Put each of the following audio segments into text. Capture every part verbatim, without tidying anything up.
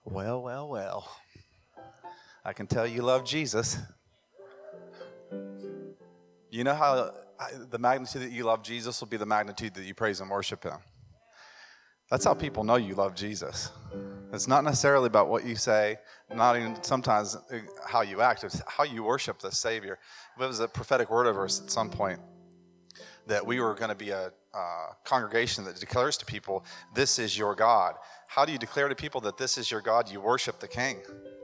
Well, well, well. I can tell you love Jesus. You know how the magnitude that you love Jesus will be the magnitude that you praise and worship him. That's how people know you love Jesus. It's not necessarily about what you say, not even sometimes how you act. It's how you worship the Savior. It was a prophetic word of ours at some point that we were going to be a uh, congregation that declares to people, this is your God. How do you declare to people that this is your God? You worship the King.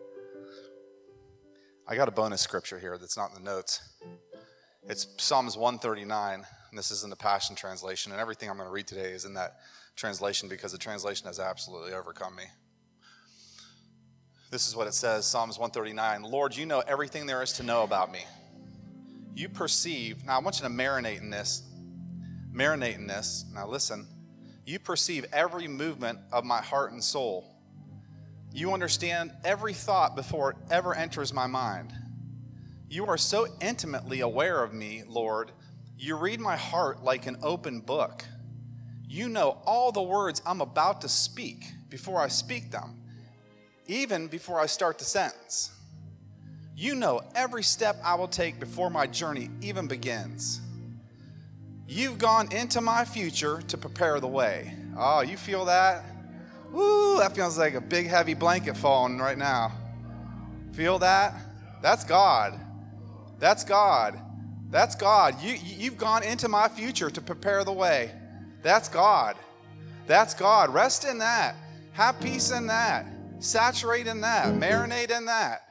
I got a bonus scripture here that's not in the notes. It's Psalms one thirty-nine, and this is in the Passion Translation, and everything I'm going to read today is in that translation because the translation has absolutely overcome me. This is what it says, Psalms one thirty-nine. Lord, you know everything there is to know about me. You perceive, now I want you to marinate in this, marinate in this. Now listen, you perceive every movement of my heart and soul. You understand every thought before it ever enters my mind. You are so intimately aware of me, Lord. You read my heart like an open book. You know all the words I'm about to speak before I speak them, even before I start the sentence. You know every step I will take before my journey even begins. You've gone into my future to prepare the way. Oh, you feel that? Woo, that feels like a big heavy blanket falling right now. Feel that? That's God. That's God. That's God. You, you've gone into my future to prepare the way. That's God. That's God. Rest in that. Have peace in that. Saturate in that. Marinate in that.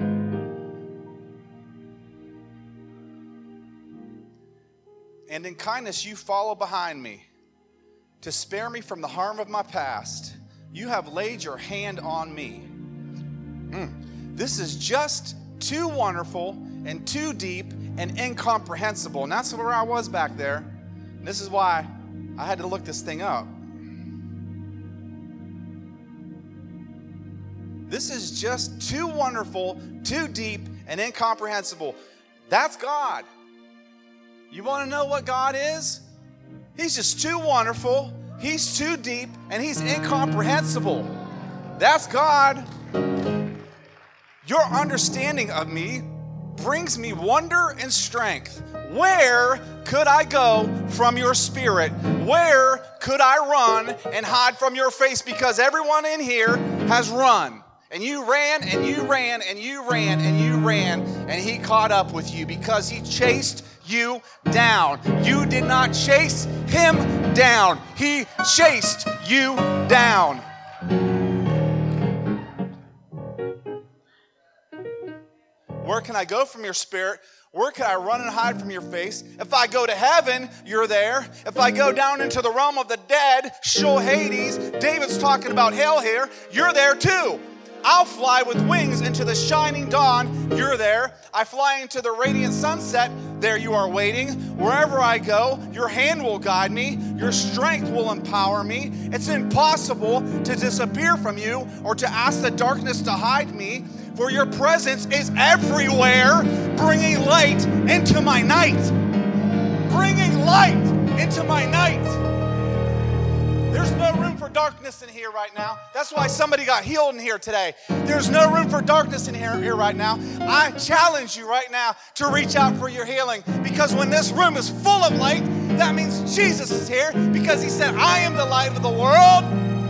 And in kindness you follow behind me to spare me from the harm of my past. You have laid your hand on me. Mm. This is just too wonderful and too deep and incomprehensible. And that's where I was back there. And this is why I had to look this thing up. This is just too wonderful, too deep, and incomprehensible. That's God. You want to know what God is? He's just too wonderful, he's too deep, and he's incomprehensible. That's God. Your understanding of me brings me wonder and strength. Where could I go from your spirit? Where could I run and hide from your face? Because everyone in here has run. And you ran and you ran and you ran and you ran and he caught up with you because he chased you down. You did not chase him down. He chased you down. Where can I go from your spirit? Where can I run and hide from your face? If I go to heaven, you're there. If I go down into the realm of the dead, Sheol Hades, David's talking about hell here, you're there too. I'll fly with wings into the shining dawn. You're there. I fly into the radiant sunset. There you are waiting. Wherever I go, your hand will guide me. Your strength will empower me. It's impossible to disappear from you or to ask the darkness to hide me, for your presence is everywhere, bringing light into my night. Bringing light into my night. There's no room for darkness in here right now. That's why somebody got healed in here today. There's no room for darkness in here, here right now. I challenge you right now to reach out for your healing, because when this room is full of light, that means Jesus is here, because he said, I am the light of the world.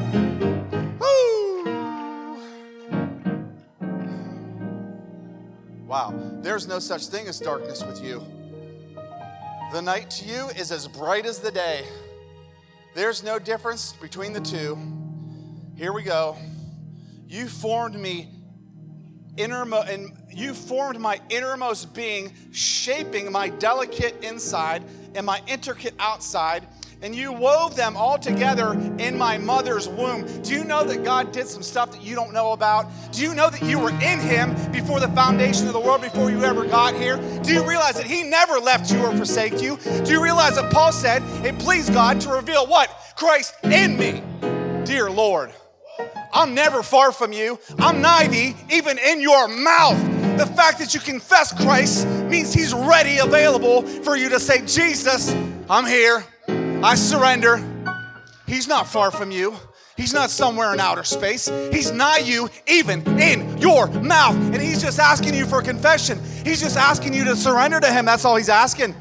Woo! Wow, there's no such thing as darkness with you. The night to you is as bright as the day. There's no difference between the two. Here we go. You formed me innermo- and you formed my innermost being, shaping my delicate inside and my intricate outside, and you wove them all together in my mother's womb. Do you know that God did some stuff that you don't know about? Do you know that you were in him before the foundation of the world, before you ever got here? Do you realize that he never left you or forsake you? Do you realize that Paul said it pleased God to reveal what? Christ in me. Dear Lord, I'm never far from you. I'm nigh thee, even in your mouth. The fact that you confess Christ means he's ready, available for you to say, Jesus, I'm here. I surrender. He's not far from you. He's not somewhere in outer space. He's nigh you, even in your mouth. And he's just asking you for confession. He's just asking you to surrender to him. That's all he's asking.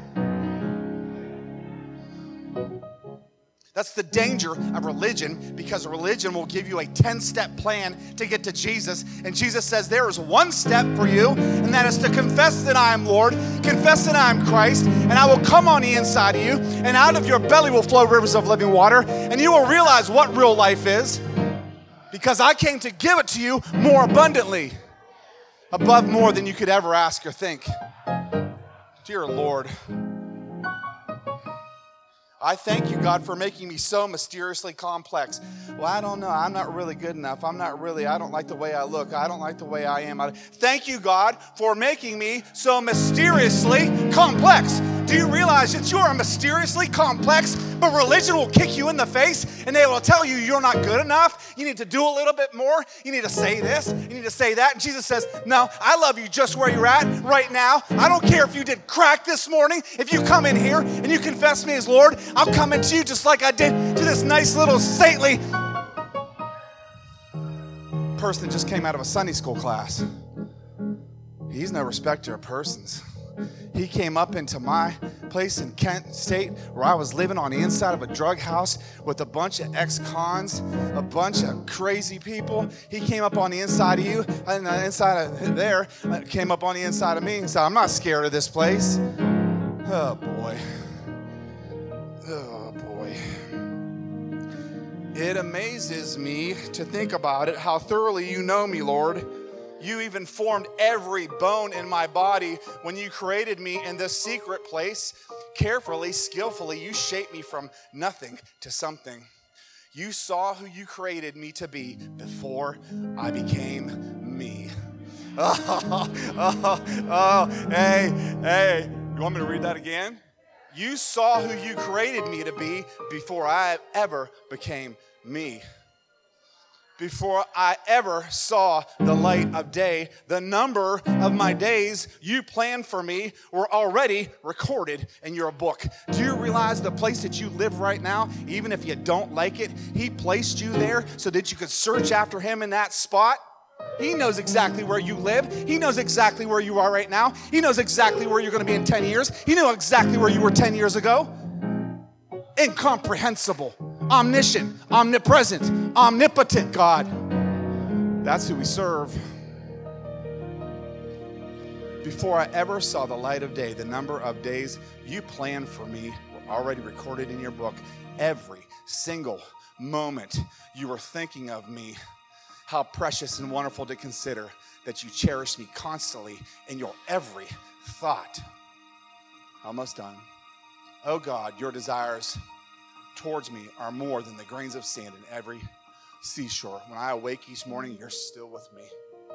That's the danger of religion, because religion will give you a ten-step plan to get to Jesus. And Jesus says there is one step for you, and that is to confess that I am Lord, confess that I am Christ, and I will come on the inside of you, and out of your belly will flow rivers of living water, and you will realize what real life is, because I came to give it to you more abundantly, above more than you could ever ask or think. Dear Lord, I thank you, God, for making me so mysteriously complex. Well, I don't know. I'm not really good enough. I'm not really, I don't like the way I look. I don't like the way I am. I, thank you, God, for making me so mysteriously complex. Do you realize that you are mysteriously complex, but religion will kick you in the face and they will tell you you're not good enough. You need to do a little bit more. You need to say this. You need to say that. And Jesus says, no, I love you just where you're at right now. I don't care if you did crack this morning. If you come in here and you confess me as Lord, I'll come into you just like I did to this nice little saintly person that just came out of a Sunday school class. He's no respecter of persons. He came up into my place in Kent State where I was living on the inside of a drug house with a bunch of ex-cons, a bunch of crazy people. He came up on the inside of you, and the inside of there came up on the inside of me and said, I'm not scared of this place. Oh, boy. Oh, boy. It amazes me to think about it, how thoroughly you know me, Lord. You even formed every bone in my body when you created me in this secret place. Carefully, skillfully, you shaped me from nothing to something. You saw who you created me to be before I became me. Oh, oh, oh, hey, hey. You want me to read that again? You saw who you created me to be before I ever became me. Before I ever saw the light of day, the number of my days you planned for me were already recorded in your book. Do you realize the place that you live right now, even if you don't like it, he placed you there so that you could search after him in that spot? He knows exactly where you live. He knows exactly where you are right now. He knows exactly where you're going to be in ten years. He knew exactly where you were ten years ago. Incomprehensible, omniscient, omnipresent, omnipotent God. That's who we serve. Before I ever saw the light of day, the number of days you planned for me were already recorded in your book. Every single moment you were thinking of me. How precious and wonderful to consider that you cherish me constantly in your every thought. Almost done. Oh God, your desires towards me are more than the grains of sand in every seashore. When I awake each morning, you're still with me.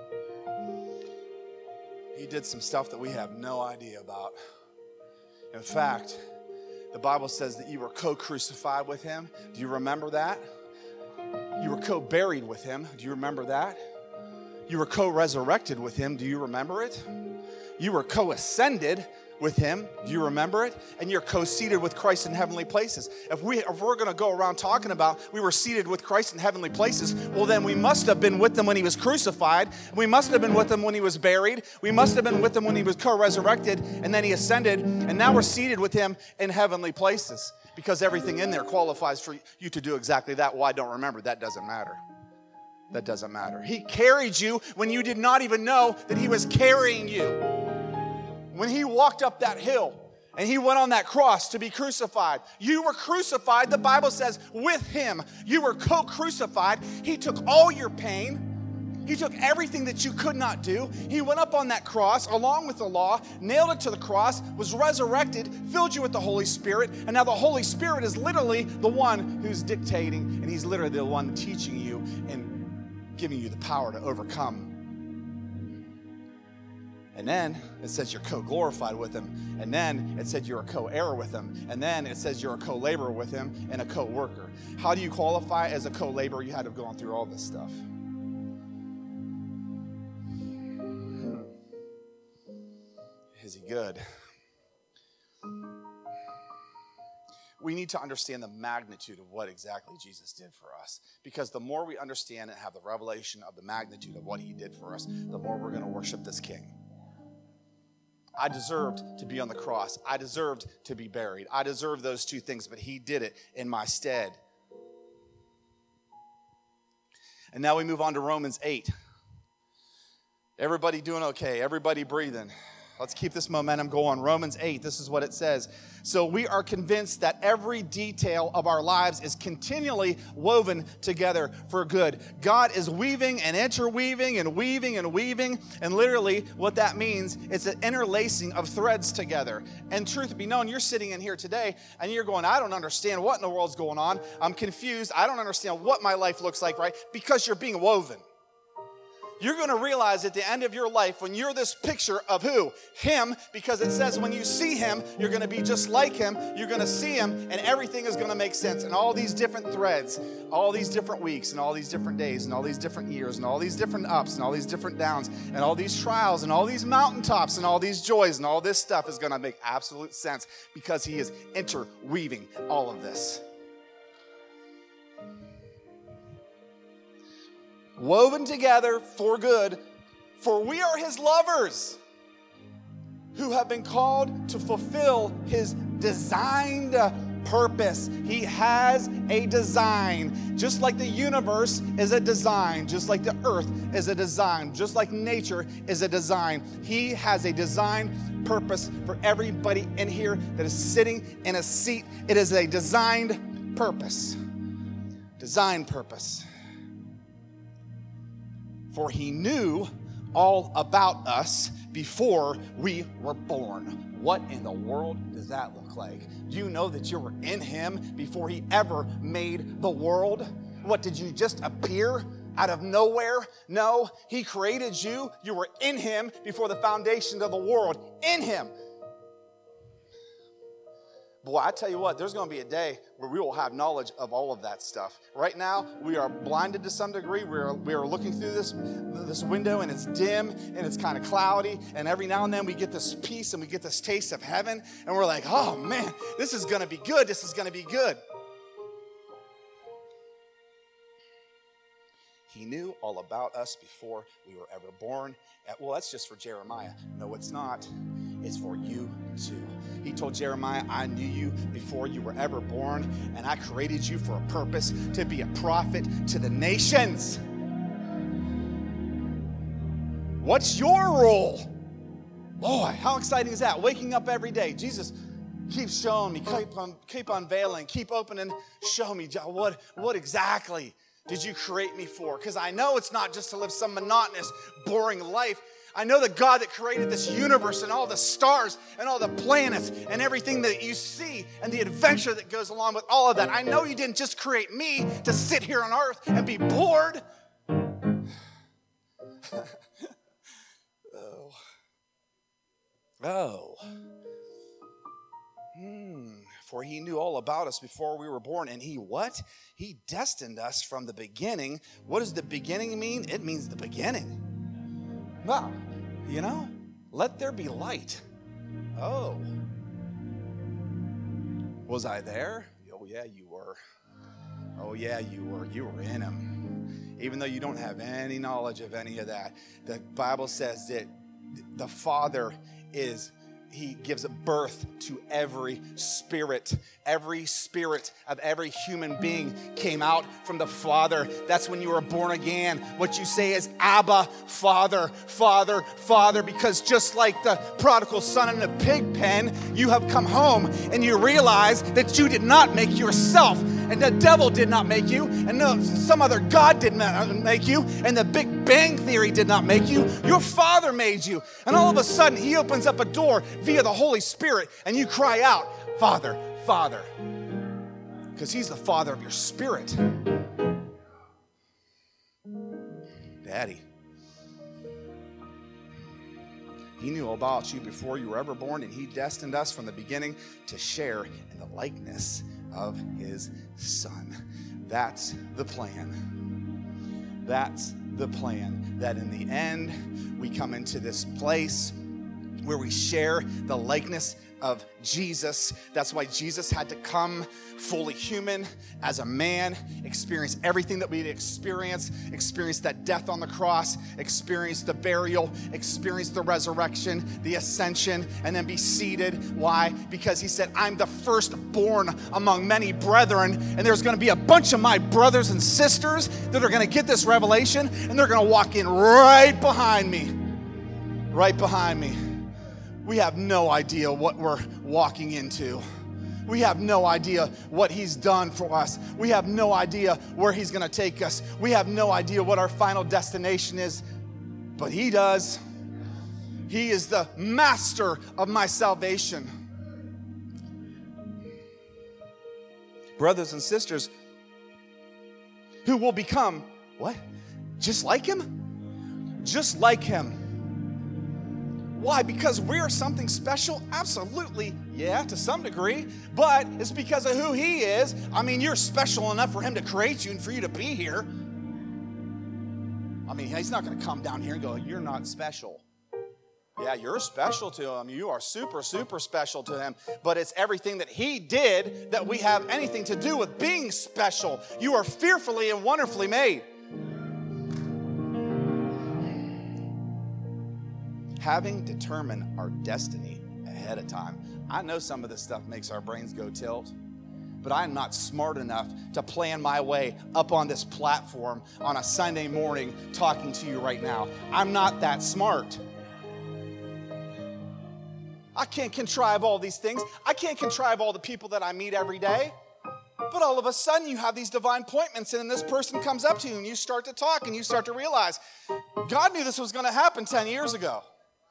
He did some stuff that we have no idea about. In fact, the Bible says that you were co-crucified with him. Do you remember that? You were co-buried with him. Do you remember that? You were co-resurrected with him. Do you remember it? You were co-ascended with him. Do you remember it? And you're co-seated with Christ in heavenly places. If, we, if we're going to go around talking about we were seated with Christ in heavenly places, well, then we must have been with him when he was crucified. We must have been with him when he was buried. We must have been with him when he was co-resurrected, and then he ascended, and now we're seated with him in heavenly places, because everything in there qualifies for you to do exactly that. Well, I don't remember. That doesn't matter. That doesn't matter. He carried you when you did not even know that he was carrying you. When he walked up that hill and he went on that cross to be crucified, you were crucified, the Bible says, with him. You were co-crucified. He took all your pain. He took everything that you could not do. He went up on that cross along with the law, nailed it to the cross, was resurrected, filled you with the Holy Spirit, and now the Holy Spirit is literally the one who's dictating, and he's literally the one teaching you and giving you the power to overcome. And then it says you're co-glorified with him. And then it said you're a co-heir with him. And then it says you're a co-laborer with him and a co-worker. How do you qualify as a co-laborer? You had to have gone through all this stuff. Hmm. Is he good? we need to understand the magnitude of what exactly Jesus did for us. Because the more we understand and have the revelation of the magnitude of what he did for us, the more we're going to worship this king. I deserved to be on the cross. I deserved to be buried. I deserved those two things, but he did it in my stead. And now we move on to Romans eight. Everybody doing okay? Everybody breathing? Let's keep this momentum going. Romans eight, this is what it says. So we are convinced that every detail of our lives is continually woven together for good. God is weaving and interweaving and weaving and weaving. And literally what that means is an interlacing of threads together. And truth be known, you're sitting in here today and you're going, I don't understand what in the world's going on. I'm confused. I don't understand what my life looks like, right? Because you're being woven. You're going to realize at the end of your life when you're this picture of who? Him, because it says when you see him, you're going to be just like him. You're going to see him, and everything is going to make sense. And all these different threads, all these different weeks, and all these different days, and all these different years, and all these different ups, and all these different downs, and all these trials, and all these mountaintops, and all these joys, and all this stuff is going to make absolute sense because he is interweaving all of this. Woven together for good, for we are his lovers who have been called to fulfill his designed purpose. He has a design, just like the universe is a design, just like the earth is a design, just like nature is a design. He has a designed purpose for everybody in here that is sitting in a seat. It is a designed purpose. Designed purpose. For he knew all about us before we were born. What in the world does that look like? Do you know that you were in him before he ever made the world? What, did you just appear out of nowhere? No, he created you. You were in him before the foundation of the world. In him. Boy, I tell you what, there's going to be a day where we will have knowledge of all of that stuff. Right now, we are blinded to some degree. We are, we are looking through this, this window, and it's dim, and it's kind of cloudy, and every now and then we get this peace, and we get this taste of heaven, and we're like, oh, man, this is going to be good. This is going to be good. He knew all about us before we were ever born. Well, that's just for Jeremiah. No, it's not. It's for you too. He told Jeremiah, I knew you before you were ever born, and I created you for a purpose, to be a prophet to the nations. What's your role? Boy, how exciting is that? Waking up every day. Jesus, keep showing me, keep, on, keep unveiling, keep opening, show me what, what exactly did you create me for? Because I know it's not just to live some monotonous, boring life. I know the God that created this universe and all the stars and all the planets and everything that you see and the adventure that goes along with all of that. I know you didn't just create me to sit here on earth and be bored. oh. Oh. Hmm. For he knew all about us before we were born. And he what? He destined us from the beginning. What does the beginning mean? It means the beginning. Well, you know, let there be light. Oh. Was I there? Oh, yeah, you were. Oh, yeah, you were. You were in him. Even though you don't have any knowledge of any of that, the Bible says that the Father is He gives birth to every spirit. Every spirit of every human being came out from the Father. That's when you were born again. What you say is, Abba, Father, Father, Father, because just like the prodigal son in the pig pen, you have come home and you realize that you did not make yourself, and the devil did not make you, and no, some other God did not make you, and the Big Bang Theory did not make you. Your Father made you. And all of a sudden, he opens up a door via the Holy Spirit, and you cry out, Father, Father, because he's the Father of your spirit. Daddy. He knew about you before you were ever born, and he destined us from the beginning to share in the likeness of his Son. That's the plan. That's the plan, that in the end, we come into this place where we share the likeness of Jesus. That's why Jesus had to come fully human as a man, experience everything that we'd experience, experience that death on the cross, experience the burial, experience the resurrection, the ascension, and then be seated. Why? Because he said, I'm the firstborn among many brethren, and there's going to be a bunch of my brothers and sisters that are going to get this revelation, and they're going to walk in right behind me, right behind me. We have no idea what we're walking into. We have no idea what he's done for us. We have no idea where he's going to take us. We have no idea what our final destination is, but he does. He is the master of my salvation. Brothers and sisters, who will become, what? Just like him? Just like him. Why? Because we're something special? Absolutely, yeah, to some degree. But it's because of who he is. I mean, you're special enough for him to create you and for you to be here. I mean, he's not going to come down here and go, you're not special. Yeah, you're special to him. You are super, super special to him. But it's everything that he did that we have anything to do with being special. You are fearfully and wonderfully made. Having determined our destiny ahead of time. I know some of this stuff makes our brains go tilt, but I'm not smart enough to plan my way up on this platform on a Sunday morning talking to you right now. I'm not that smart. I can't contrive all these things. I can't contrive all the people that I meet every day. But all of a sudden you have these divine appointments, and then this person comes up to you and you start to talk and you start to realize God knew this was going to happen ten years ago.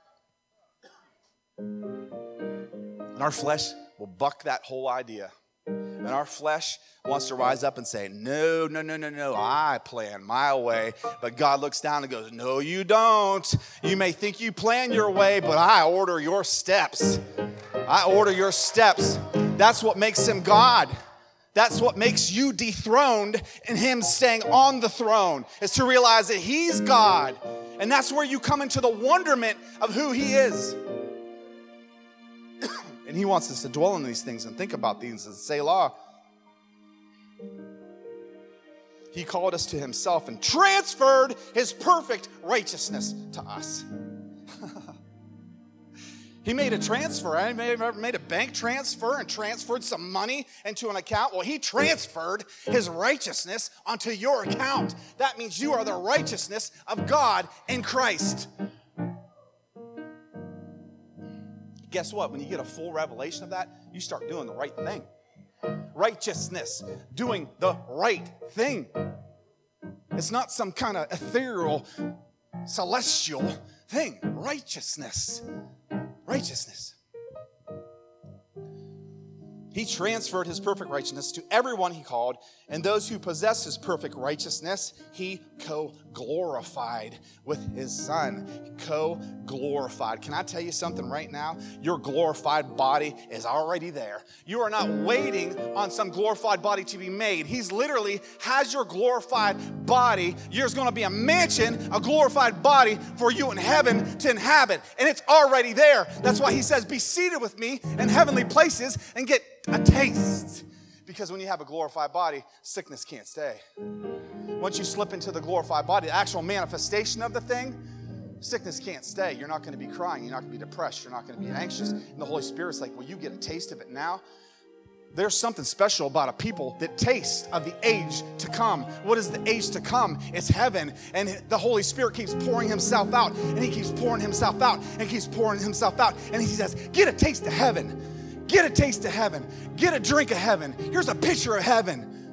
And our flesh will buck that whole idea. And our flesh wants to rise up and say, no, no, no, no, no, I plan my way. But God looks down and goes, no, you don't. You may think you plan your way, but I order your steps. I order your steps. That's what makes him God. That's what makes you dethroned and him staying on the throne, is to realize that he's God. And that's where you come into the wonderment of who he is. And he wants us to dwell on these things and think about these and say, Selah. He called us to himself and transferred his perfect righteousness to us. He made a transfer. I may have ever made a bank transfer and transferred some money into an account. Well, he transferred his righteousness onto your account. That means you are the righteousness of God in Christ. Guess what? When you get a full revelation of that, you start doing the right thing. Righteousness, doing the right thing. It's not some kind of ethereal, celestial thing. Righteousness. Righteousness. He transferred his perfect righteousness to everyone he called, and those who possess his perfect righteousness, he co-glorified with his son. Co-glorified. Can I tell you something right now? Your glorified body is already there. You are not waiting on some glorified body to be made. He's literally has your glorified body. There's going to be a mansion, a glorified body for you in heaven to inhabit, and it's already there. That's why he says, be seated with me in heavenly places and get a taste. Because when you have a glorified body, sickness can't stay. Once you slip into the glorified body, the actual manifestation of the thing, sickness can't stay. You're not going to be crying. You're not going to be depressed. You're not going to be anxious. And the Holy Spirit's like, well, you get a taste of it now. There's something special about a people that taste of the age to come. What is the age to come? It's heaven. And the Holy Spirit keeps pouring himself out. And he keeps pouring himself out. And he keeps pouring himself out. And he says, get a taste of heaven. Get a taste of heaven. Get a drink of heaven. Here's a picture of heaven.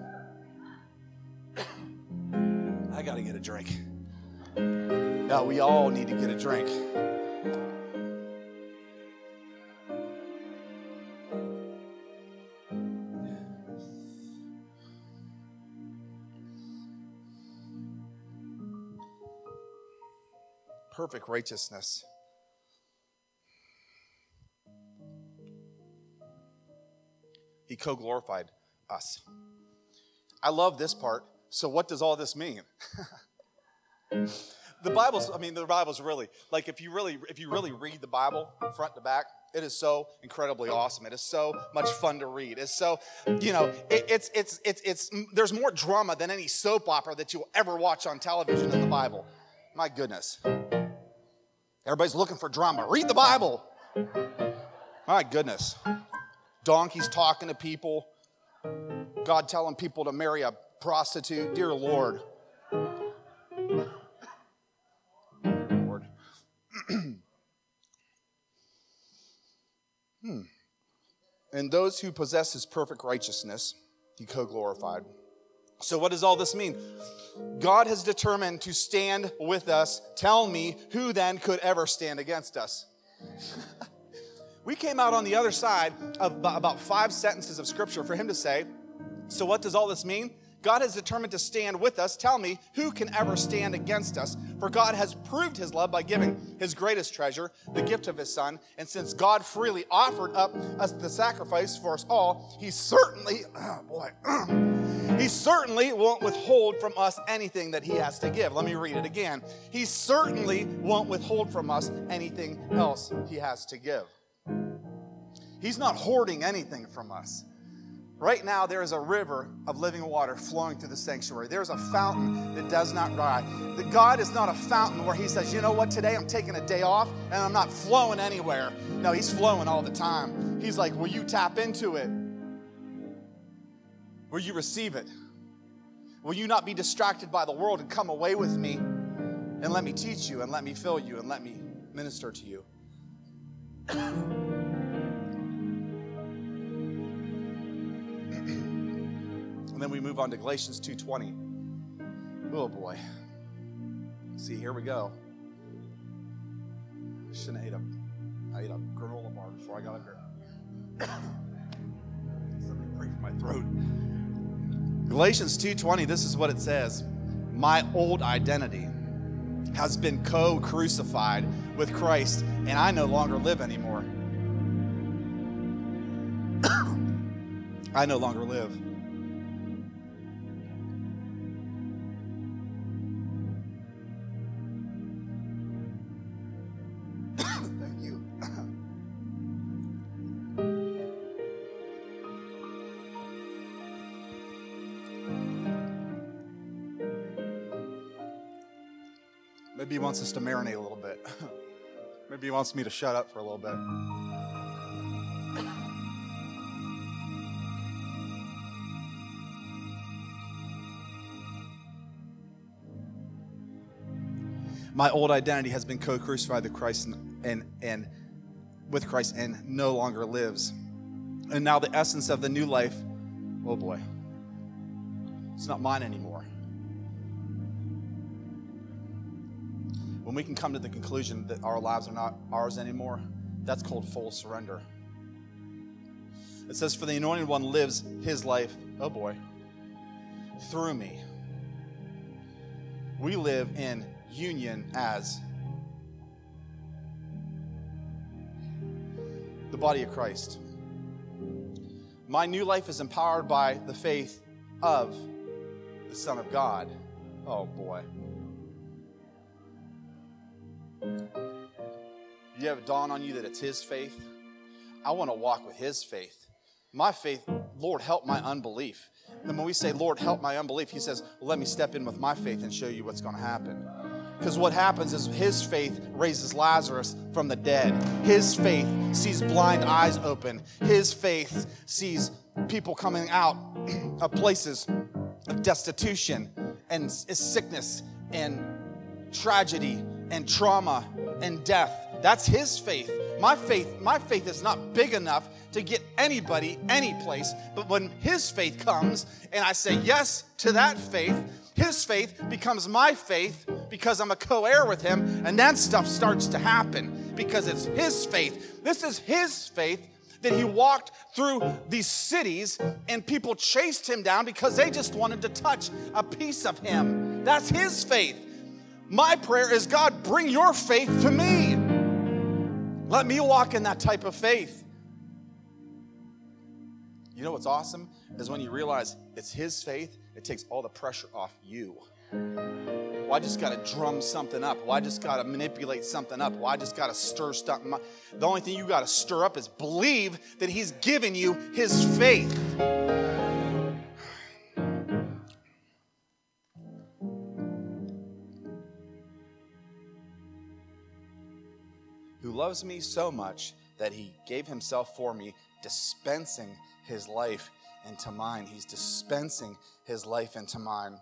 I got to get a drink. No, we all need to get a drink. Perfect righteousness. He co-glorified us. I love this part. So what does all this mean? The Bible's, I mean, the Bible's really, like if you really, if you really read the Bible front to back, It is so incredibly awesome. It is so much fun to read. It's so, you know, it, it's, it's, it's, it's, there's more drama than any soap opera that you'll ever watch on television in the Bible. My goodness. Everybody's looking for drama. Read the Bible. My goodness. Donkeys talking to people. God telling people to marry a prostitute. Dear Lord. Lord. hmm. And those who possess his perfect righteousness, he co-glorified. So what does all this mean? God has determined to stand with us. Tell me, who then could ever stand against us? We came out on the other side of about five sentences of scripture for him to say, so what does all this mean? God has determined to stand with us. Tell me, who can ever stand against us? For God has proved his love by giving his greatest treasure, the gift of his son. And since God freely offered up us the sacrifice for us all, he certainly, oh boy, he certainly won't withhold from us anything that he has to give. Let me read it again. He certainly won't withhold from us anything else he has to give. He's not hoarding anything from us. Right now, there is a river of living water flowing through the sanctuary. There's a fountain that does not dry. The God is not a fountain where he says, you know what, today I'm taking a day off and I'm not flowing anywhere. No, he's flowing all the time. He's like, will you tap into it? Will you receive it? Will you not be distracted by the world and come away with me and let me teach you and let me fill you and let me minister to you? And then we move on to Galatians two twenty. Oh boy. See, here we go. I shouldn't have ate a, I ate a granola bar before I got up here. Somebody pray for my throat. Galatians two twenty, this is what it says. My old identity has been co-crucified with Christ, and I no longer live anymore. I no longer live. Thank you. Maybe he wants us to marinate a little bit. Maybe he wants me to shut up for a little bit. My old identity has been co-crucified with Christ and, and, and with Christ and no longer lives. And now the essence of the new life, oh boy, it's not mine anymore. When we can come to the conclusion that our lives are not ours anymore, that's called full surrender. It says, for the Anointed One lives his life, oh boy, through me. We live in union as the body of Christ. My new life is empowered by the faith of the Son of God. Oh boy. You have it dawn on you that it's his faith? I want to walk with his faith. My faith, Lord, help my unbelief. And when we say, Lord, help my unbelief, he says, well, let me step in with my faith and show you what's going to happen. Because what happens is his faith raises Lazarus from the dead. His faith sees blind eyes open. His faith sees people coming out of places of destitution and sickness and tragedy and trauma and death. That's his faith. My faith, my faith is not big enough to get anybody any place. But when his faith comes and I say yes to that faith, his faith becomes my faith because I'm a co-heir with him, and then stuff starts to happen because it's his faith. This is his faith that he walked through these cities and people chased him down because they just wanted to touch a piece of him. That's his faith. My prayer is, God, bring your faith to me. Let me walk in that type of faith. You know what's awesome is when you realize it's his faith, it takes all the pressure off you. Well, I just got to drum something up. Well, I just got to manipulate something up. Well, I just got to stir stuff up. The only thing you got to stir up is believe that he's given you his faith. Who loves me so much that he gave himself for me, dispensing his life into mine. He's dispensing his life into mine.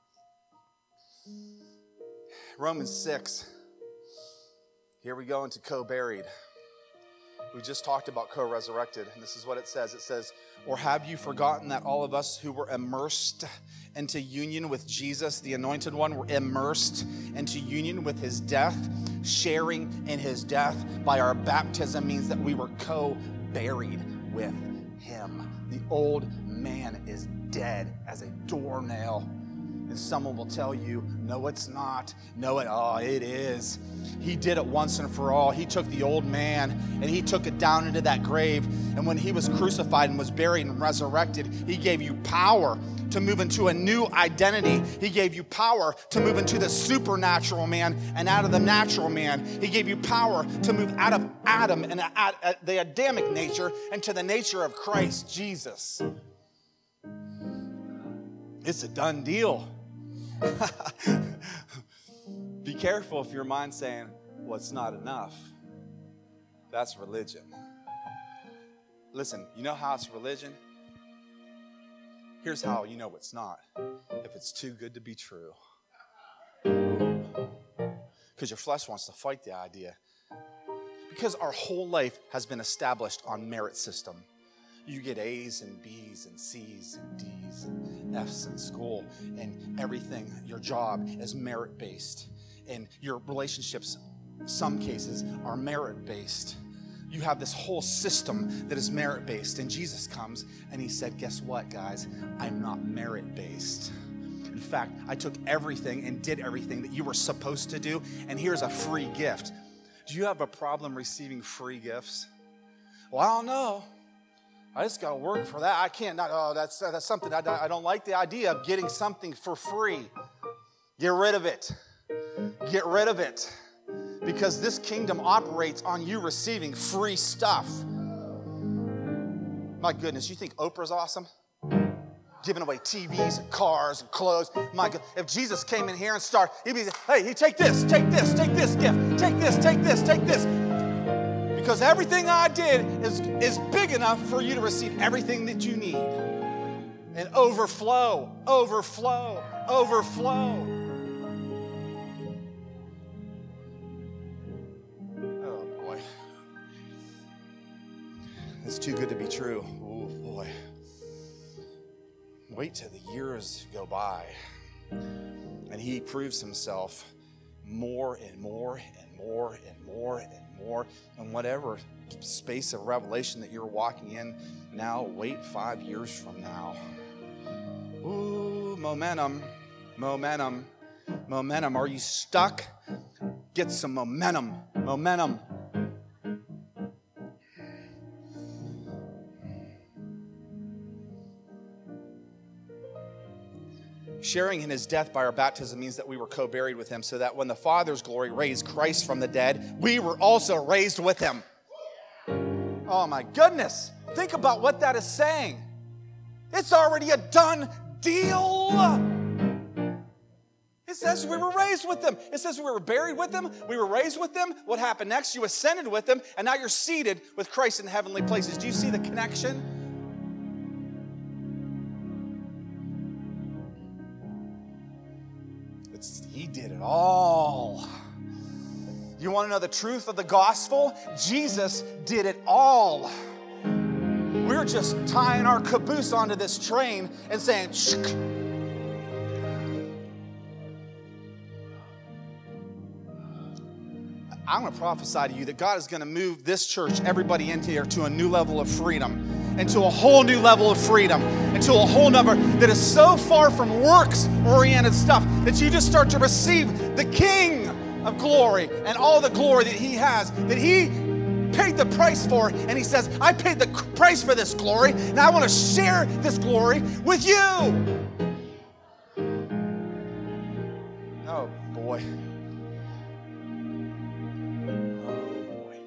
Romans six. Here we go into co-buried. We just talked about co-resurrected, and this is what it says. It says, or have you forgotten that all of us who were immersed into union with Jesus, the Anointed One, were immersed into union with his death, sharing in his death by our baptism means that we were co-buried with him. The old man is dead as a doornail. And someone will tell you, no, it's not. No, it, oh, it is. He did it once and for all. He took the old man and he took it down into that grave. And when he was crucified and was buried and resurrected, he gave you power to move into a new identity. He gave you power to move into the supernatural man and out of the natural man. He gave you power to move out of Adam and the Adamic nature into the nature of Christ Jesus. It's a done deal. Be careful if your mind's saying, well, it's not enough. That's religion. Listen, you know how it's religion? Here's how you know it's not. If it's too good to be true. Because your flesh wants to fight the idea. Because our whole life has been established on merit system. You get A's and B's and C's and D's and F's in school, and everything, your job is merit-based. And your relationships, some cases, are merit-based. You have this whole system that is merit-based. And Jesus comes and he said, guess what, guys? I'm not merit-based. In fact, I took everything and did everything that you were supposed to do, and here's a free gift. Do you have a problem receiving free gifts? Well, I don't know. I just got to work for that. I can't. Not, oh, that's that's something. I, I don't like the idea of getting something for free. Get rid of it. Get rid of it. Because this kingdom operates on you receiving free stuff. My goodness, you think Oprah's awesome? Giving away T Vs and cars and clothes. My God, if Jesus came in here and started, he'd be, hey, hey, take this, take this, take this gift, take this, take this, take this. Because everything I did is, is big enough for you to receive everything that you need. And overflow, overflow, overflow. Oh, boy. It's too good to be true. Oh, boy. Wait till the years go by. And he proves himself more and more and more and more and more, and whatever space of revelation that you're walking in now, wait five years from now. Ooh, momentum, momentum, momentum. Are you stuck? Get some momentum, momentum. Sharing in his death by our baptism means that we were co-buried with him, so that when the Father's glory raised Christ from the dead, we were also raised with him. Oh my goodness. Think about what that is saying. It's already a done deal. It says we were raised with him. It says we were buried with him. We were raised with him. What happened next? You ascended with him, and now you're seated with Christ in heavenly places. Do you see the connection? He did it all. You want to know the truth of the gospel? Jesus did it all. We're just tying our caboose onto this train and saying, shh. I'm going to prophesy to you that God is going to move this church, everybody in here, to a new level of freedom. Into a whole new level of freedom, into a whole number that is so far from works-oriented stuff that you just start to receive the King of glory and all the glory that he has, that he paid the price for, and he says, I paid the price for this glory, and I want to share this glory with you. boy. Oh, boy.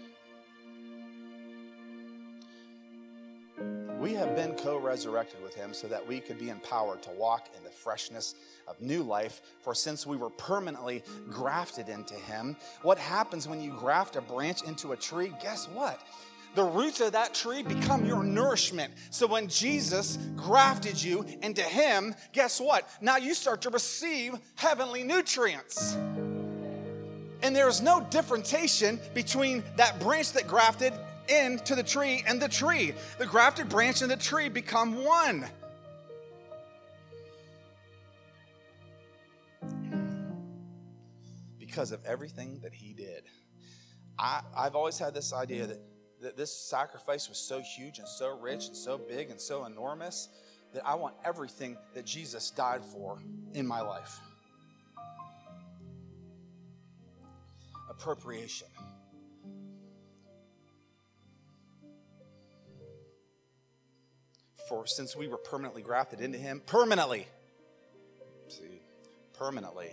We have been co-resurrected with him so that we could be empowered to walk in the freshness of new life. For since we were permanently grafted into him, what happens when you graft a branch into a tree? Guess what? The roots of that tree become your nourishment. So when Jesus grafted you into him, guess what? Now you start to receive heavenly nutrients. And there's no differentiation between that branch that grafted into the tree and the tree. The grafted branch and the tree become one. Because of everything that he did. I, I've always had this idea that that this sacrifice was so huge and so rich and so big and so enormous that I want everything that Jesus died for in my life. Appropriation. For since we were permanently grafted into him, permanently, see, permanently.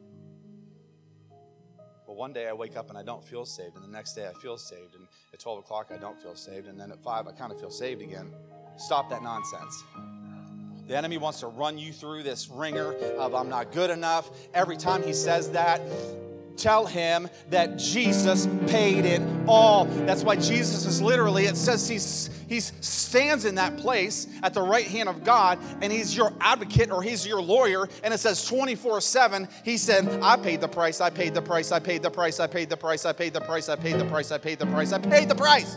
Well, one day I wake up and I don't feel saved, and the next day I feel saved, and at twelve o'clock I don't feel saved, and then at five I kind of feel saved again. Stop that nonsense. The enemy wants to run you through this ringer of I'm not good enough. Every time he says that, tell him that Jesus paid it all. That's why Jesus is literally, it says he's he stands in that place at the right hand of God, and he's your advocate or he's your lawyer, and it says twenty-four seven, he said, I paid the price, I paid the price, I paid the price, I paid the price, I paid the price, I paid the price, I paid the price, I paid the price.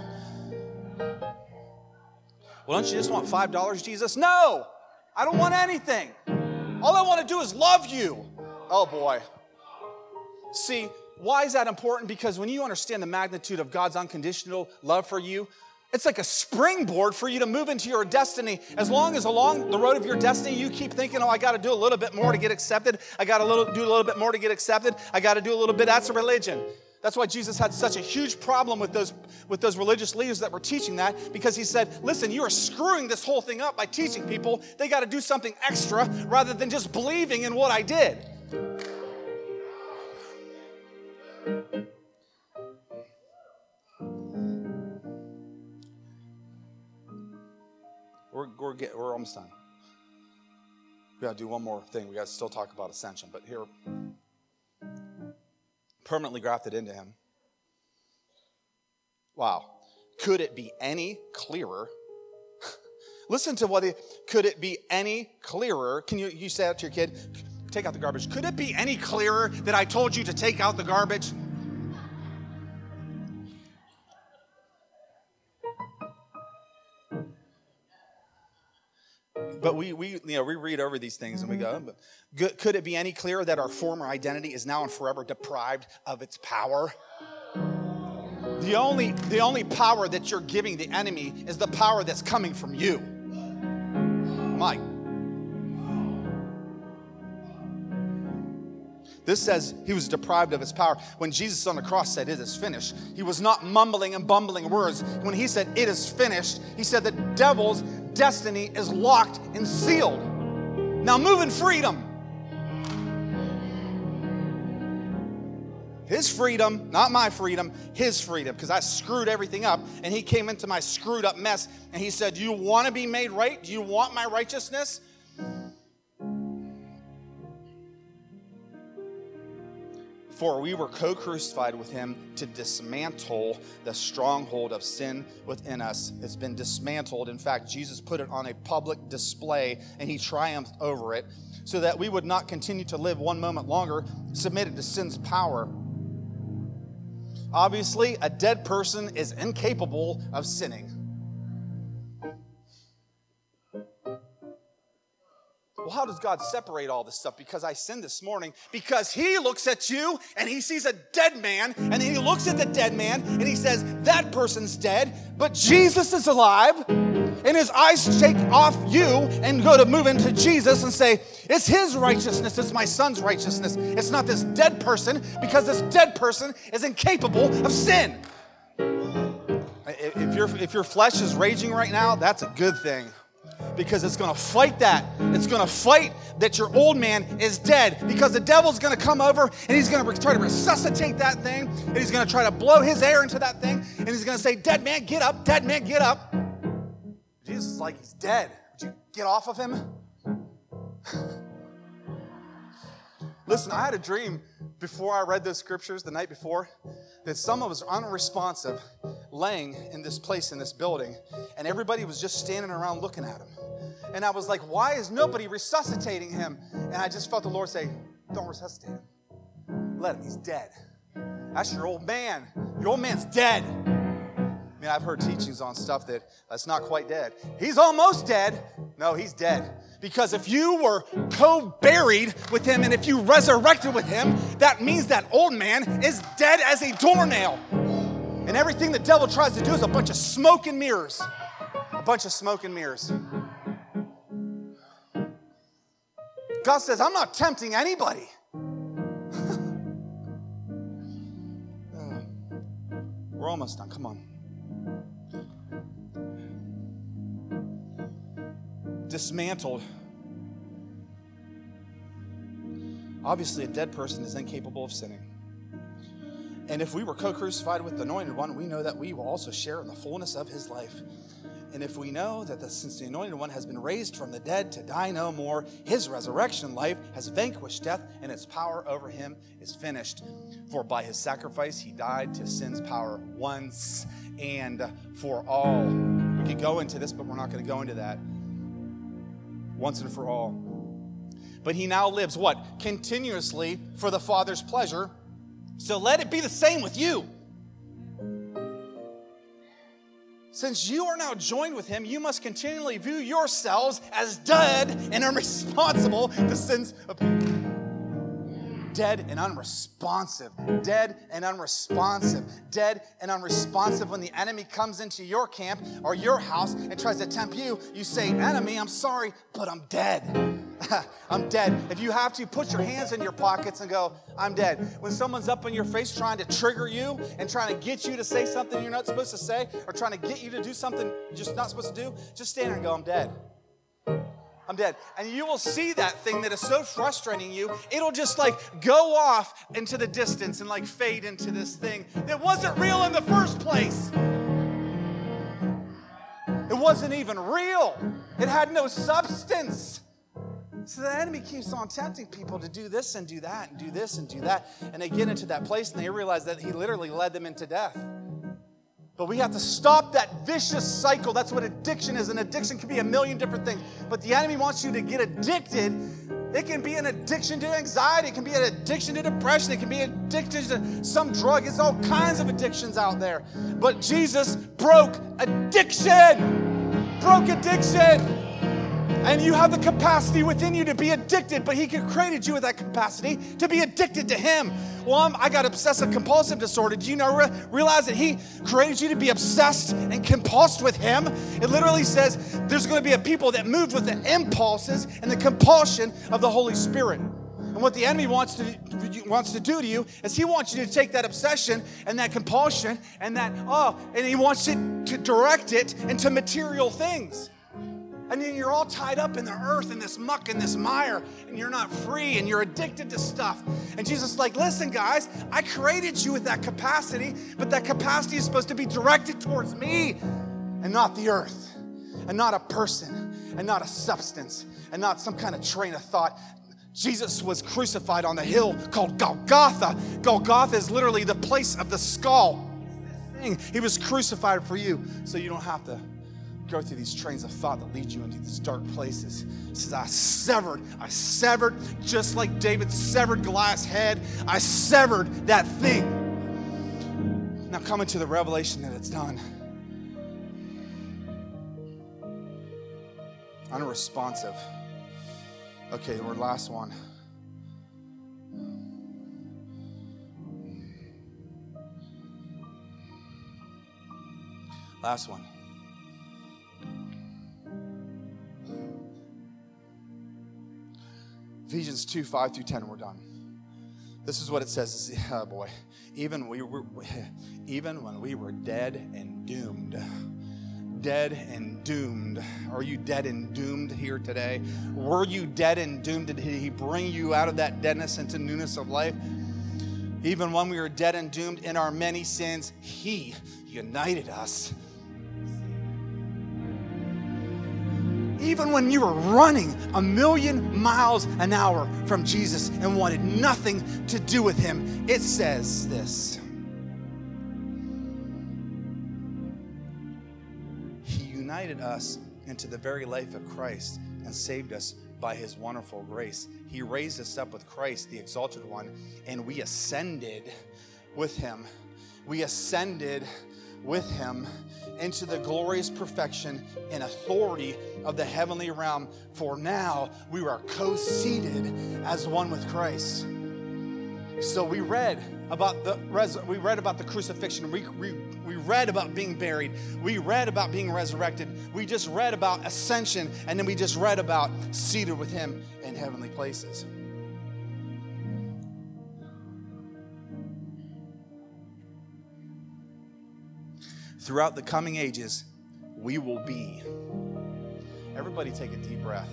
Well, don't you just want five dollars, Jesus? No, I don't want anything. All I want to do is love you. Oh boy. See, why is that important? Because when you understand the magnitude of God's unconditional love for you, it's like a springboard for you to move into your destiny. As long as along the road of your destiny, you keep thinking, oh, I got to do a little bit more to get accepted. I got to do a little bit more to get accepted. I got to do a little bit. That's a religion. That's why Jesus had such a huge problem with those, with those religious leaders that were teaching that, because he said, listen, you are screwing this whole thing up by teaching people they got to do something extra rather than just believing in what I did. We're, we're, get, we're almost done. We got to do one more thing. We got to still talk about ascension, but here, permanently grafted into him. Wow. Could it be any clearer? Listen to what it, could it be any clearer? Can you, you say that to your kid? Take out the garbage. Could it be any clearer that I told you to take out the garbage? But we, we, you know, we read over these things and we go, but could it be any clearer that our former identity is now and forever deprived of its power? The only, the only power that you're giving the enemy is the power that's coming from you. Mike. This says he was deprived of his power. When Jesus on the cross said, it is finished, he was not mumbling and bumbling words. When he said, it is finished, he said the devil's destiny is locked and sealed. Now move in freedom. His freedom, not my freedom, his freedom, because I screwed everything up, and he came into my screwed up mess, and he said, do you want to be made right? Do you want my righteousness? For we were co-crucified with him to dismantle the stronghold of sin within us. It's been dismantled. In fact, Jesus put it on a public display, and he triumphed over it, so that we would not continue to live one moment longer submitted to sin's power. Obviously, a dead person is incapable of sinning. Well, how does God separate all this stuff? Because I sinned this morning. Because he looks at you and he sees a dead man, and then he looks at the dead man and he says, that person's dead, but Jesus is alive. And his eyes shake off you and go to move into Jesus and say, it's his righteousness, it's my son's righteousness. It's not this dead person, because this dead person is incapable of sin. If your, if your flesh is raging right now, that's a good thing. because it's going to fight that. It's going to fight that your old man is dead, because the devil's going to come over and he's going to try to resuscitate that thing, and he's going to try to blow his air into that thing, and he's going to say, dead man, get up, dead man, get up. Jesus is like, he's dead. Would you get off of him? Listen, I had a dream before I read those scriptures the night before that someone was unresponsive laying in this place in this building, and everybody was just standing around looking at him. And I was like, why is nobody resuscitating him? And I just felt the Lord say, don't resuscitate him. Let him, he's dead. That's your old man. Your old man's dead. I mean, I've heard teachings on stuff that that's not quite dead. He's almost dead. No, he's dead. Because if you were co-buried with him and if you resurrected with him, that means that old man is dead as a doornail. And everything the devil tries to do is a bunch of smoke and mirrors. A bunch of smoke and mirrors. God says, I'm not tempting anybody. We're almost done. Come on. Dismantled. Obviously, a dead person is incapable of sinning. And if we were co-crucified with the Anointed One, we know that we will also share in the fullness of his life. And if we know that the, since the Anointed One has been raised from the dead to die no more, his resurrection life has vanquished death, and its power over him is finished. For by his sacrifice, he died to sin's power once and for all. We could go into this, but we're not going to go into that. Once and for all. But he now lives what? Continuously for the Father's pleasure. So let it be the same with you. Since you are now joined with him, you must continually view yourselves as dead and unresponsible to sins of people. Dead and unresponsive. Dead and unresponsive. Dead and unresponsive. When the enemy comes into your camp or your house and tries to tempt you, you say, enemy, I'm sorry, but I'm dead. I'm dead. If you have to, put your hands in your pockets and go, I'm dead. When someone's up in your face trying to trigger you and trying to get you to say something you're not supposed to say, or trying to get you to do something you're just not supposed to do, just stand there and go, I'm dead. I'm dead. And you will see that thing that is so frustrating you, it'll just like go off into the distance and like fade into this thing that wasn't real in the first place. It wasn't even real. It had no substance. So the enemy keeps on tempting people to do this and do that and do this and do that. And they get into that place and they realize that he literally led them into death. But we have to stop that vicious cycle. That's what addiction is. An addiction can be a million different things. But the enemy wants you to get addicted. It can be an addiction to anxiety. It can be an addiction to depression. It can be addicted to some drug. It's all kinds of addictions out there. But Jesus broke addiction. Broke addiction. And you have the capacity within you to be addicted, but he created you with that capacity to be addicted to him. Well, I'm, I got obsessive compulsive disorder. Do you know, re- realize that he created you to be obsessed and compulsed with him? It literally says there's going to be a people that move with the impulses and the compulsion of the Holy Spirit. And what the enemy wants to wants to do to you is he wants you to take that obsession and that compulsion and that, oh, and he wants you to direct it into material things. And then you're all tied up in the earth and this muck and this mire, and you're not free, and you're addicted to stuff. And Jesus is like, listen, guys, I created you with that capacity, but that capacity is supposed to be directed towards me and not the earth, and not a person, and not a substance, and not some kind of train of thought. Jesus was crucified on the hill called Golgotha. Golgotha is literally the place of the skull. He was crucified for you, so you don't have to go through these trains of thought that lead you into these dark places. It says, I severed, I severed, just like David severed Goliath's head, I severed that thing. Now coming to the revelation that it's done. Unresponsive. Okay, our last one. Last one. Ephesians two, five through ten, we're done. This is what it says. Oh boy. Even we were, even when we were dead and doomed, dead and doomed? Are you dead and doomed here today? Were you dead and doomed? Did he bring you out of that deadness into newness of life? Even when we were dead and doomed in our many sins, he united us. Even when you were running a million miles an hour from Jesus and wanted nothing to do with him, it says this. He united us into the very life of Christ and saved us by his wonderful grace. He raised us up with Christ, the exalted one, and we ascended with him. We ascended with him into the glorious perfection and authority of the heavenly realm. For now we are co-seated as one with Christ. So we read about the res- we read about the crucifixion. We, we we read about being buried. We read about being resurrected. We just read about ascension, and then we just read about seated with him in heavenly places. Throughout the coming ages, we will be. Everybody take a deep breath.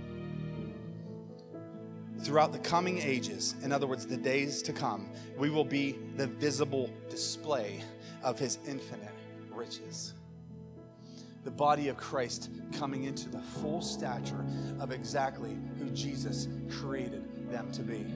Throughout the coming ages, in other words, the days to come, we will be the visible display of his infinite riches. The body of Christ coming into the full stature of exactly who Jesus created them to be.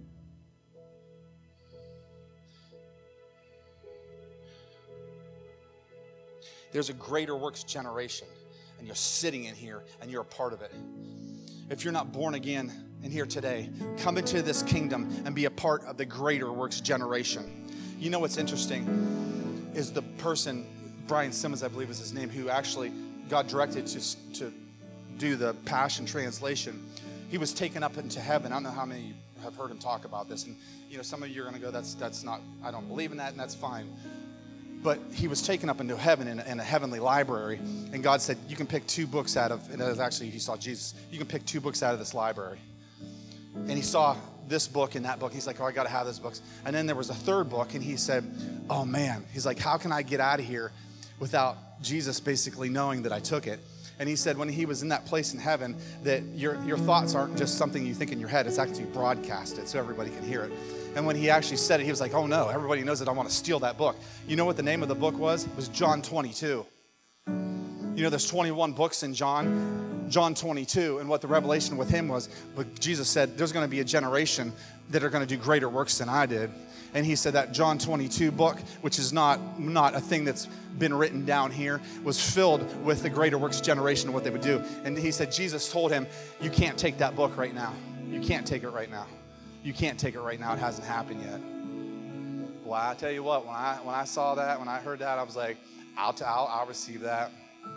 There's a greater works generation, and you're sitting in here, and you're a part of it. If you're not born again in here today, come into this kingdom and be a part of the greater works generation. You know what's interesting is the person, Brian Simmons, I believe is his name, who actually got directed to, to do the Passion Translation. He was taken up into heaven. I don't know how many have heard him talk about this. And, you know, some of you are going to go, that's that's not, I don't believe in that, and that's fine. But he was taken up into heaven in a, in a heavenly library. And God said, you can pick two books out of, and it was actually, he saw Jesus, you can pick two books out of this library. And he saw this book and that book. He's like, oh, I got to have this book. And then there was a third book, and he said, oh, man. He's like, how can I get out of here without Jesus basically knowing that I took it? And he said when he was in that place in heaven, that your, your thoughts aren't just something you think in your head. It's actually broadcasted so everybody can hear it. And when he actually said it, he was like, oh, no, everybody knows that I want to steal that book. You know what the name of the book was? It was John twenty-two. You know, there's twenty-one books in John. John twenty-two, and what the revelation with him was, but Jesus said, there's going to be a generation that are going to do greater works than I did. And he said that John twenty-two book, which is not, not a thing that's been written down here, was filled with the greater works generation of what they would do. And he said, Jesus told him, you can't take that book right now. You can't take it right now. You can't take it right now. It hasn't happened yet. Well, I tell you what, when I when I saw that, when I heard that, I was like, I'll, t- I'll, I'll receive that.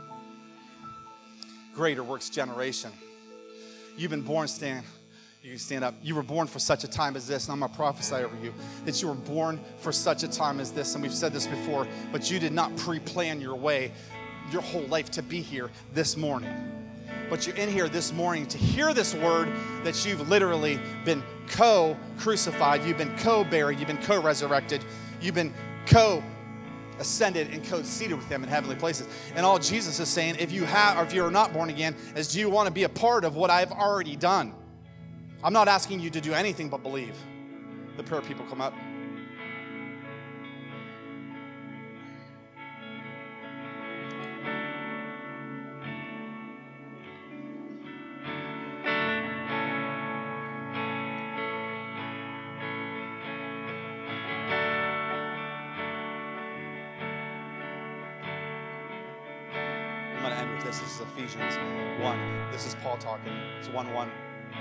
Greater works generation. You've been born, stand. You can stand up. You were born for such a time as this, and I'm going to prophesy over you that you were born for such a time as this. And we've said this before, but you did not pre-plan your way, your whole life to be here this morning. But you're in here this morning to hear this word that you've literally been co-crucified, you've been co-buried, you've been co-resurrected, you've been co-ascended and co-seated with him in heavenly places. And all Jesus is saying, if you have, or if you're not born again, is do you want to be a part of what I've already done? I'm not asking you to do anything but believe. The prayer people come up. I'm going to end with this. This is Ephesians one. This is Paul talking. It's one one.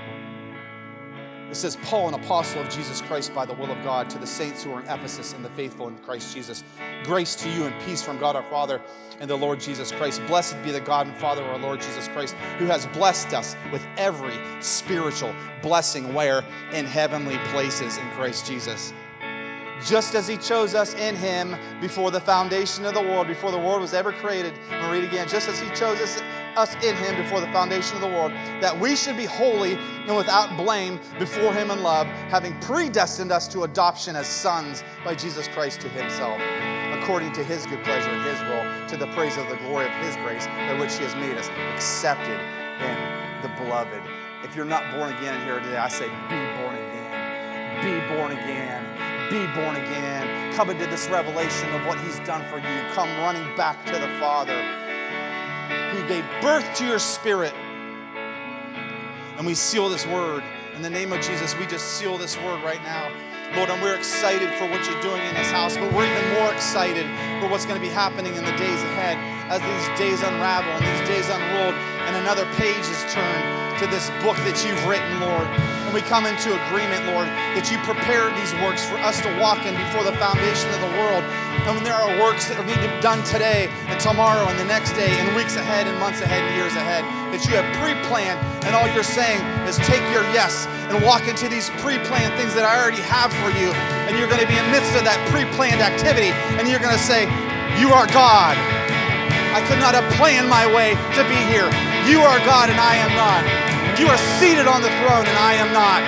It says, Paul, an apostle of Jesus Christ by the will of God, to the saints who are in Ephesus and the faithful in Christ Jesus. Grace to you and peace from God our Father and the Lord Jesus Christ. Blessed be the God and Father of our Lord Jesus Christ, who has blessed us with every spiritual blessing where? In heavenly places in Christ Jesus. Just as he chose us in him before the foundation of the world, before the world was ever created. I'm going to read again. Just as he chose us, us in him before the foundation of the world, that we should be holy and without blame before him in love, having predestined us to adoption as sons by Jesus Christ to himself, according to his good pleasure and his will, to the praise of the glory of his grace, by which he has made us accepted in the beloved. If you're not born again here today, I say be born again. Be born again. Be born again. Come into this revelation of what he's done for you. Come running back to the Father who gave birth to your spirit. And we seal this word. In the name of Jesus, we just seal this word right now. Lord, and we're excited for what you're doing in this house, but we're even more excited for what's going to be happening in the days ahead as these days unravel and these days unrolled and another page is turned to this book that you've written, Lord. And we come into agreement, Lord, that you prepared these works for us to walk in before the foundation of the world. And when there are works that need to be done today and tomorrow and the next day and weeks ahead and months ahead and years ahead, that you have pre-planned, and all you're saying is take your yes and walk into these pre-planned things that I already have for you. And you're going to be in the midst of that pre-planned activity, and you're going to say, you are God. I could not have planned my way to be here. You are God and I am not. You are seated on the throne and I am not.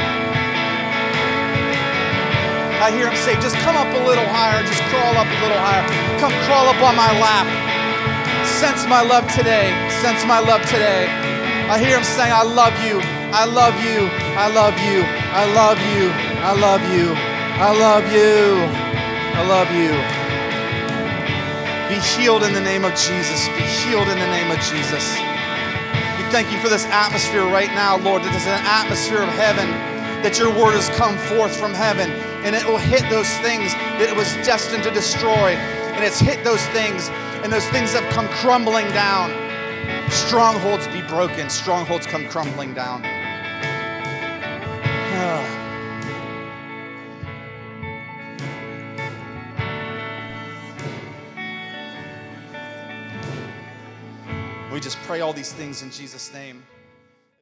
I hear him say, just come up a little higher, just crawl up a little higher. Come crawl up on my lap. Sense my love today. Sense my love today. I hear him saying, I love you. I love you. I love you. I love you. I love you. I love you. I love you. Be healed in the name of Jesus. Be healed in the name of Jesus. We thank you for this atmosphere right now, Lord, that there's an atmosphere of heaven, that your word has come forth from heaven, and it will hit those things that it was destined to destroy. And it's hit those things, and those things have come crumbling down. Strongholds be broken. Strongholds come crumbling down. Ah. We just pray all these things in Jesus' name.